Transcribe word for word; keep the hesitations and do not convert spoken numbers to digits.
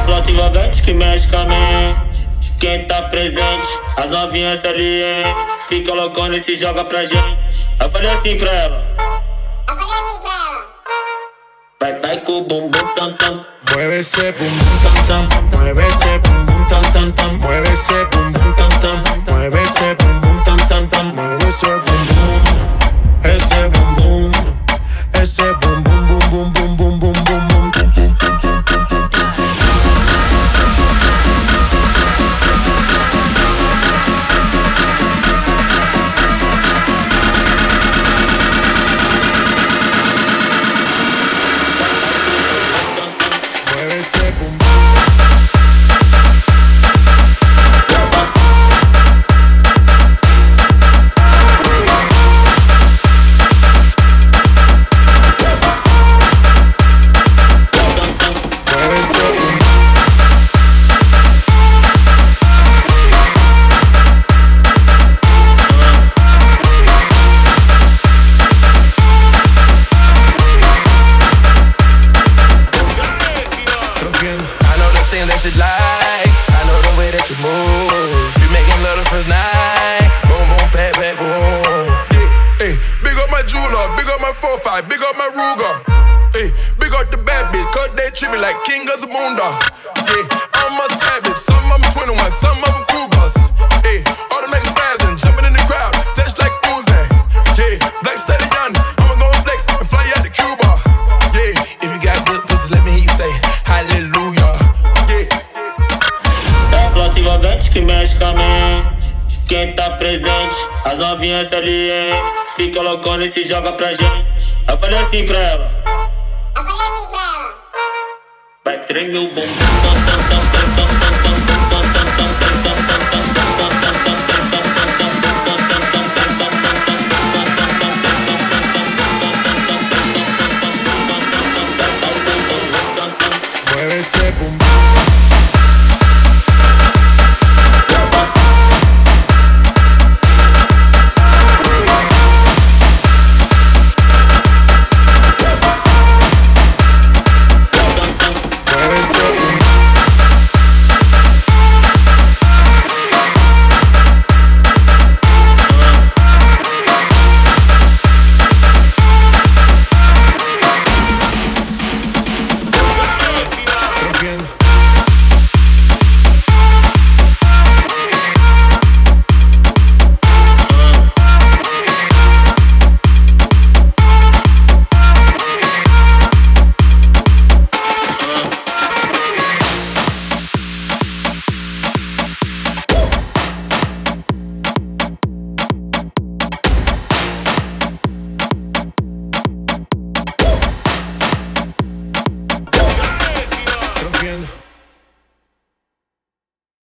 Flota envolvente que mexe com a mente. Quem tá presente, as novinhas ali, hein? Fica loucona e se joga pra gente. Eu falei assim pra ela. Eu falei assim pra ela. Vai, vai com o bumbum tam tam. Mueve ese bum bum tam tam. Mueve ese bum bum tam tam tam. Mueve ese bum bum tam tam. Mueve ese bum bum tam tam tam. Mueve ese bum bum. Ese bum bum. Ese bum bum bum bum bum bum bum bum bum. Big up my Ruger, hey, big up the bad bitch, cause they treat me like King of Zamunda. Yeah, I'm a savage, some of them twenty-one, some of them Cougars. Hey, automatic spazzing, jumping in the crowd, just like Uzi. Yeah, Black Stallion, I'ma go flex and fly out to Cuba. Yeah, if you got good pussy, let me hear you say hallelujah. Yeah. É flota envolvente que mexe com a mente. Quem tá presente, as novinhas ali, hein? Fica loucona e se joga pra gente. Eu falei assim pra ela. Eu falei assim pra ela. Vai tremer o bumbum. Mueve ese bum bum.